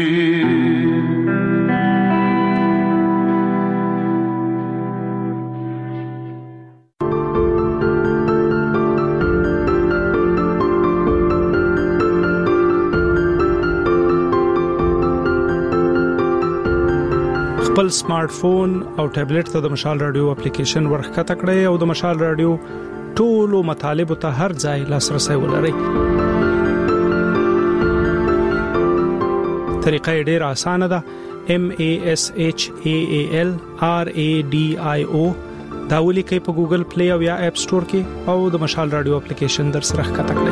خپل سمارټ فون او ټابلیټ ته د مشال رادیو اپلیکیشن ورخته کړئ او د مشال رادیو ټولو مطالبه ته هر ځای لاسرسي ولرئ. طریقه ډیره اسانه ده. M A S H A A L R A D I O دا ولیکئ په ګوګل پلی او یا اپ سٹور کې او د مشال رادیو اپلیکیشن در سره ښکته کړئ.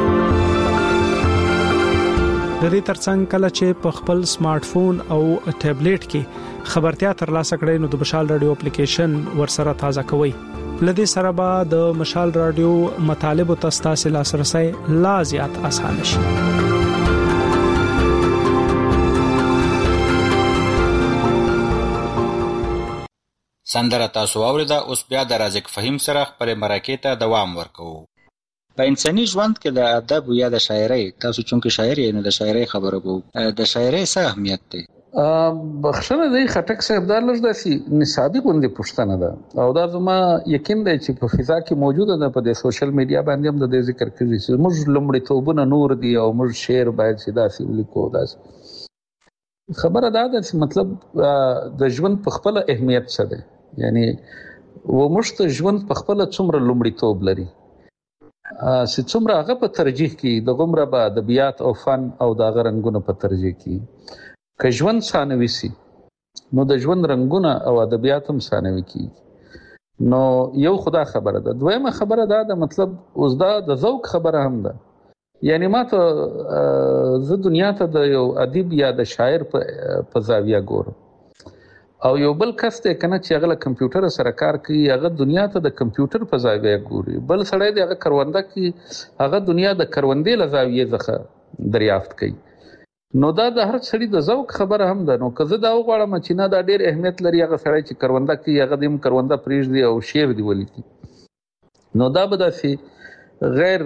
د دې ترڅنګ کله چې په خپل سمارټ فون او ټابلیټ کې خبرتیا ترلاسه کړئ نو د مشال رادیو اپلیکیشن ورسره تازه کوئ. لدې سره به د مشال رادیو مطالب او تاسو لاسرسي لا زیات اسانه شي. سندره تاسو اوریدا اوس بیا د رازق فهیم سره خبرې مرکې ته دوام ورکوو. په انساني ژوند کې د ادب یا د شاعرۍ تاسو چونکه شاعر یې نو د شاعرۍ خبره وو د شاعرۍ څه اهمیت دی؟ بخښنه دی خټک صاحب دا لږ داسې نصابي غوندې پوښتنه ده او دا زما یقین دی چې په فضا کې موجوده ده په د سوشل میډیا باندې هم د دې ذکر کوي چې موږ لومړیتوبونه نور دي او موږ شعر باید چې داسې ولیکو. داسې خبره دا ده چې مطلب د ژوند په خپل اهمیت څه دی، یعنی و موږ ته ژوند په خپل څومره لومړیتوب لري چې څومره هغه په ترجیح کې د غومره به ادبیات او فن او د هغه رنګونه په ترجیح کې که ژوند ثانوي سي نو د ژوند رنګونه او ادبیات هم ثانوي کیږي. نو یو خدا خبره ده. دویمه خبره ده د مطلب اوس دا د ذوق خبره هم ده. یعنی ما ته زه دنیا ته د یو ادیب یا د شاعر په زاویه ګورم او یو بل کس ته کنه چې هغه کمپیوټر سره کار کوي هغه دنیا ته د کمپیوټر په زاویه ګوري، بل سړی دی هغه کرونده کوي هغه دنیا د کروندې له زاویې څخه دریافت کوي. نو دا د هر سړي د ذوق خبره هم ده. نو که زه دا وغواړم چې نه دا ډېر اهمیت لري هغه سړی چې کرونده کوي هغه دې هم کرونده پرېږدي او شعر دې ولیکي نو دا به داسې غیر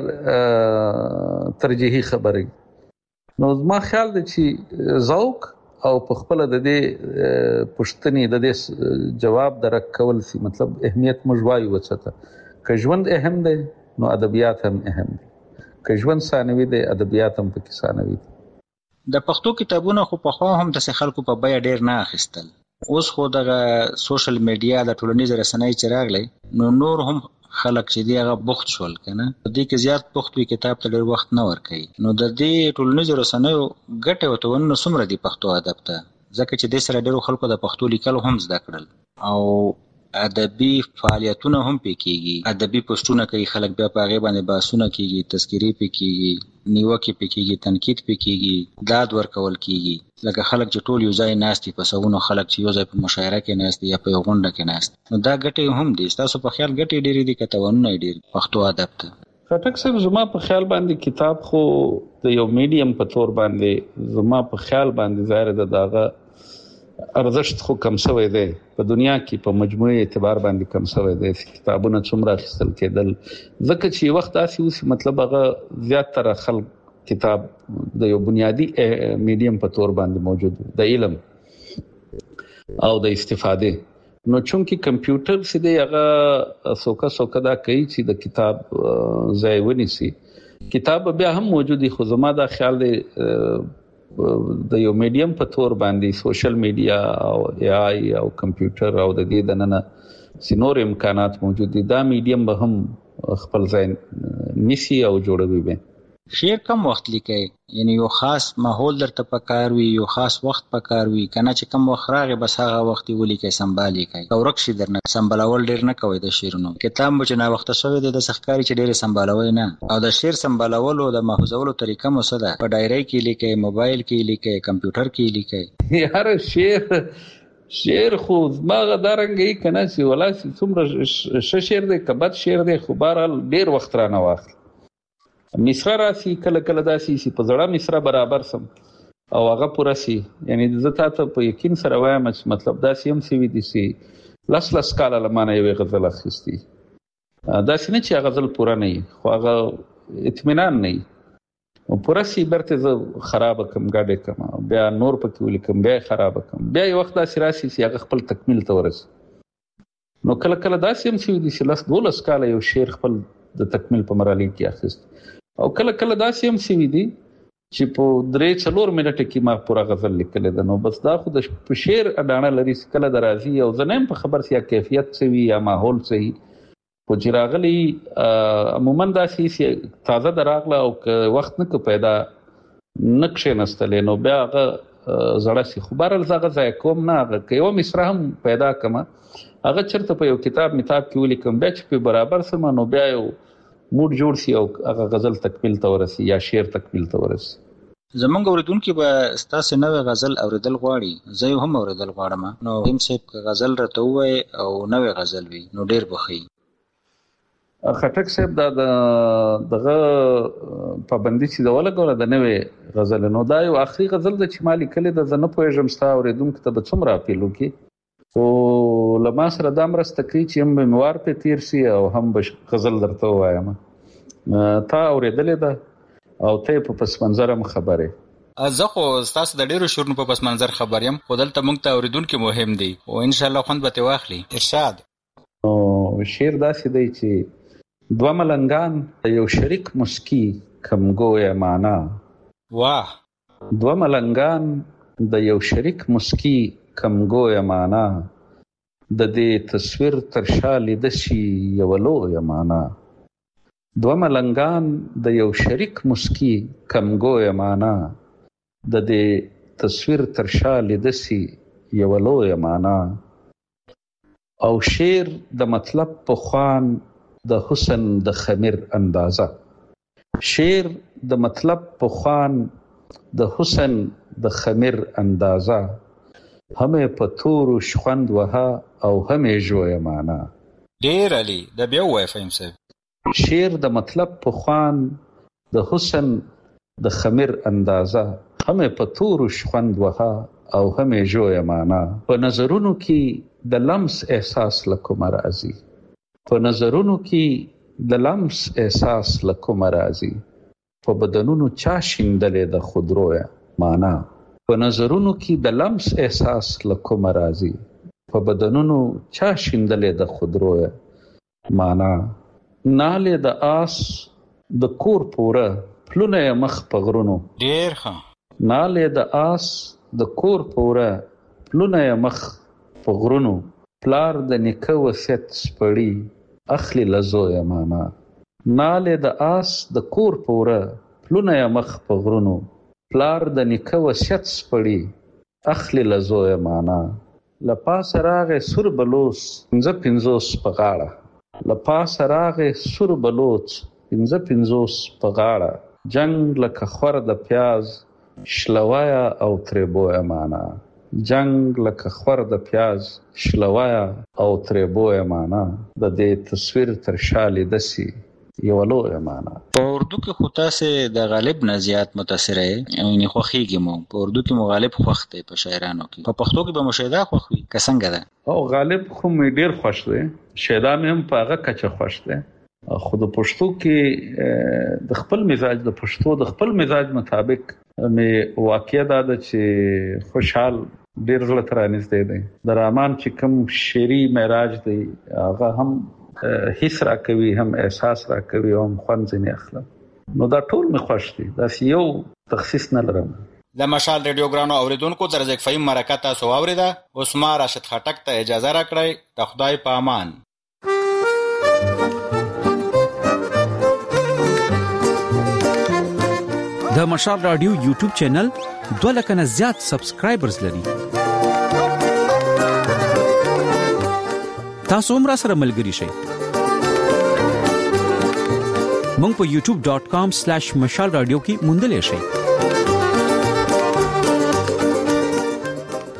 ترجیحي خبرې. نو زما خیال دی چې ذوق او په خپل د دې پښتني د دې جواب درک کول سي مطلب اهمیت موږ وایو وڅته که ژوند اهم دی نو ادبیات هم اهم دي، که ژوند ثانوي دی ادبیات هم پکې ثانوي دي. د پښتو کتابونو خو په خوا هم د خلکو په بیه ډیر نه اخیستل. اوس خو د سوشل میډیا د ټولنیز رسنۍ چې راغلی نو نور هم خلک چې دی هغه بوخت شول کنه دې کې زیات بوخت وي کتاب ته ډیر وخت نه ورکوي. نو د دې ټولنیز رسنیو ګټه او توان څومره دی پښتو ادب ته، ځکه چې د سره ډیرو خلکو د پښتو لیکل هم زده کړل او ادبي فعالیتونه هم پکېږي، ادبي پوسټونه کوي خلک بیا په هغه باندې بحثونه کوي، تذکری پکېږي، نیوکه پکېږي، تنقید پکېږي، داد ورکول کېږي. لکه خلک چې ټول یو ځای ناستي په سونو خلک چې یو ځای په مشاعره کې ناستي یا په غونډه کې ناست نو دا ګټې هم دي. تاسو په خیال ګټې ډېرې دي که تاوانونه ډېر پښتو ادب ته؟ خټک صاحب زما په خیال باندې کتاب خو د یو میډیم په تور باندې زما په خیال باندې ظاهر ده داغه ارزښت خو کم شوی دی په دنیا کې په مجموعي اعتبار باندې کم شوی دی. کتابونه څومره اخیستل کېدل ځکه چې وخت داسې اوسي مطلب هغه زیاتره خلک کتاب د یو بنیادی میډیم په تور باندې موجود د علم او د استفاده. نو چونکی کمپیوټر سیده هغه سوکا سوکا دا کوي چې د کتاب ځای ونیسي. کتاب بیا هم موجودي خو زما دا خیال دی د یو میډیم په تور باندې سوشل میډیا او ای آی او کمپیوټر او د دې دننه سينور امکانات موجود دي دا میډیم به هم خپل ځای نیسي او جوړوي. به شعر کم وخت لیکي یعنی یو خاص ماحول درته پکار وي یو خاص وخت پکار وي کنه چې کم وخت راغی بس هغه وخت ولیکي سمبالي کوي او رکشي درنه سمبالول ډیر نه کوي د شعرونو. کتاب مچ نه وخت شوی د سخکاری چې ډیر سمبالوي نه او د شعر سمبالول او د محفوظولو طریقه مو څه ده؟ په ډایری کې لیکي، موبایل کې لیکي، کمپیوټر کې لیکي. یار شعر شعر خو ماغه دارنګي کنه چې ولا څومره ش شعر دی کبد شعر دی خو بهرحال ډیر وخت را نه واخل مصرا راسي کله کله داسي چې په زړه مصرا برابر سم او هغه پوره سي یعنی زه تاسو په یقین سره وایم چې مطلب داسي هم سی وي دي سي لاس لاس کاله لمانه یو غزل اخیستی داسي نه چې غزل پوره نه خو هغه اطمینان نه او پوره سی برته زه خراب کم گاډه کم بیا نور پکې ولیکم بیا خراب کم بیا یو وخت داسې راسي چې هغه خپل تکمیل ته ورسي نو کله کله داسې هم سی دي چې لاس دولس کاله یو شعر خپل د تکمیل په مرحله کې اخیست او کله کله داسې هم سی دي چې په درې څلور منټه کې ما پوره غزل لیکل ده نو بس دا خو د شعر اډانه لري کله درازي او زنیم په خبر سي کیفیت څه وي یا ماحول څه وي خو چې راغلی عموما داسې چې تازه دراغله او وخت نه که پیدا نه کښېنستلی نو بیا هغه زړه سي خو بهرحال زه هغه ضایع کوم نه هغه که یوه مصره هم پیدا کړمه هغه چېرته په یو کتاب متاب کې ولیکم بیا چې پرې برابر سم نو بیا یو موډ جوړ سي او هغه غزل تکمیل ته ورسي یا شعر تکمیل ته ورسي زمونږ اورېدونکي به ستاسې نوې غزل اورېدل غواړي زه یو هم اورېدل غواړم نو هم صاحب که غزل راته ووایي او نوې غزل وي نو ډېر به ښه خټک صاحب دا دغه پابندي چې د ولګوله د نوې غزل نو دا یو آخري غزل د چې ما لیکلې ده زه نه پوهېږم ستا اورېدونکو ته به څومره اپیل وکړي خو له ما سره دا مرسته کوي چې هم به مې وار پرې تېر سي او هم به غزل درته ووایم تا اورېدلې ده او ته یې په پس منظر هم خبر یې زه خو ستاسو د ډېرو شعرونو په پس منظر خبر یم خو دلته موږ ته اورېدونکي مهم دی او انشاءالله خوند به ترې واخلي ارشاد نو شعر داسې دی چې دوه ملنګان د یو شریک مسکی کمګویه معنا واه دوه ملنګان د یو شریک مسکی کمګویه معنا د دې تصویر تر شا لیده شي یوه لویه معنا دوه ملنګان د یو شریک مسکی کمګویه معنا د دې تصویر تر شا لیده شي یوه لویه معنا او شعر د مطلب په خوان د حسن د خمیر اندازه شعر د مطلب په خوان د حسن د خمیر اندازه همې په تورو شخوند وها او همې ژویه معنا ډېر علي دا بیا ووایه فهیم صاحب شعر د مطلب په خوان د حسن د خمیر اندازه همې په تورو شخوند وها او همې ژویه معنا په نظرونو کې د لمس احساس له کومه راځي په نظرونو کې د لمس احساس له کومه راځي په بدنونو چا شیندلې د خودرویه معنا په نظرونو کې د لمس احساس له کومه راځي په بدنونو چا شیندلې د خودرویه معنا نالې د آس د کور پوره پلونه یې مخ په غرونو ډېر ښه نالې د آس د کور پوره پلونه یې مخ په غرونو پلار د نیکه وصیت سپړي اخلي له زویه معنا نالې د آس د کور پوره پلونه یې مخ په غرونو پلار د نیکه وصیت سپړي اخلي له زویه معنا له پاسه راغی سور بلوڅ پنځه پنځوس په غاړه له پاسه راغی سور بلوڅ پنځه پنځوس په غاړه جنګ لکه خور د پیاز شلوایه او ترې بویه معنا جنگ لکه خور د پیاز شلوایا او ترې معنا د دې تصویر تر شا لیده سي یوه لویه معنا په اردو کې خو تاسې د غالب نه زیات متاثره یې یعنې خوښېږي مو په اردو کې مو غالب خوښ دی په شاعرانو کې په پښتو کې به مو شیدا خوښ وي که څنګه ده او غالب خو مې ډېر خوښ دی شیدا مې هم په هغه کچه خوښ دی خو د پښتو کې د خپل مزاج د پښتو د خپل مزاج مطابق مې واقع دا ده چې خوشحال ډیر زړه ته رانږدې دی د رامان چې کوم شعري معراج دی هغه هم حس راکوي هم احساس راکوي او هم خوند ځینې اخلم نو دا ټول مې خوښ دي داسې یو تخصیص نه لرم د مشال ریډیو ګرانو اوریدونکو د رزق فهیم مرکه تاسو واورېده اوس ما راشد خټک ته اجازه راکړئ د خدای په امان د مشال رادیو یوټیوب چینل دوه لکه نه زیات سبسکرایبرز لري تاسو هم را سره ملګري شئ مونږ په یوټیوب ډاٹ کام سلیش مشال رادیو کې موندلې شئ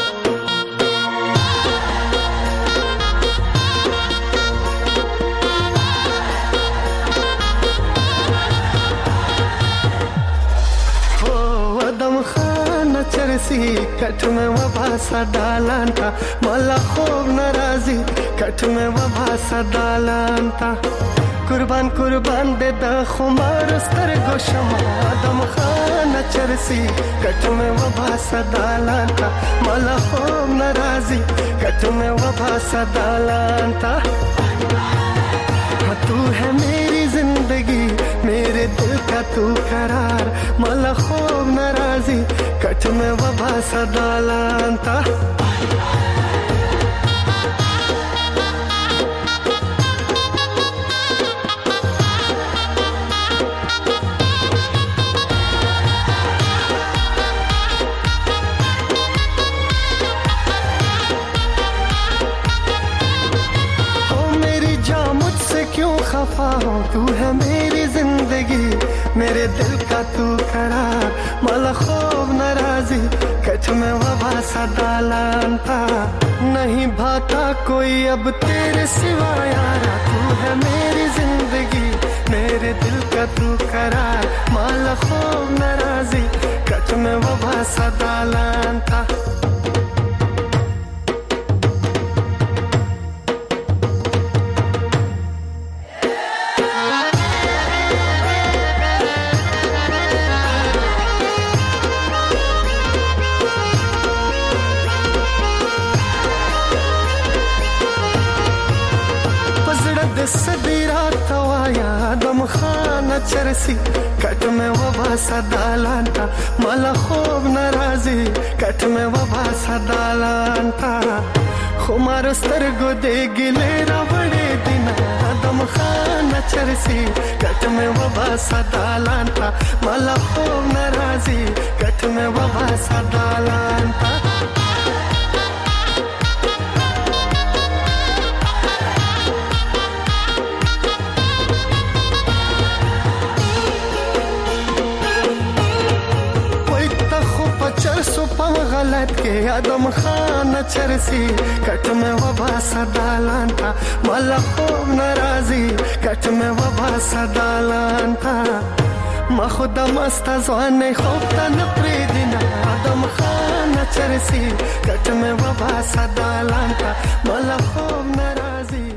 چرسی کټ مې وبا سدالان تا مالا خوب ناراضي کټ مې وبا سدالان تا قربان قربان دې د خمار سترګو شمع دم خان چرسی کټ مې وبا سدالان تا مالا خوب ناراضي کټ مې وبا سدالان تا तू है मेरी जिंदगी मेरे दिल का तू करार मला खूब नाराजी कट में वबा सदालांता खफा हो तू है मेरी जिंदगी मेरे दिल का तू करार मला खूब नाराजी कच में वबा सदालांता नहीं भाता कोई अब तेरे सिवा यारा तू है मेरी जिंदगी मेरे दिल का तू करार मला खूब नाराजी कच में वबा सदालांता चरसी कट में वबा सदालांता मला खूब नाराजी कट में वबा सदालांता खुमारो स्तरगो दे गिले रवड़े दिना दम खाना चरसी कट में वबा सदालांता मला खूब नाराजी कट में वबा सदालांता गलत के आदम खान चरसी कट में वबा सदालांता मला खूब नाराजी कट में वबा सदालांता ما خودم مست از وانه خوب تن پریدینا آدم خان چرسی کٹ میں وبا سدالانتا मला खूब नाराजी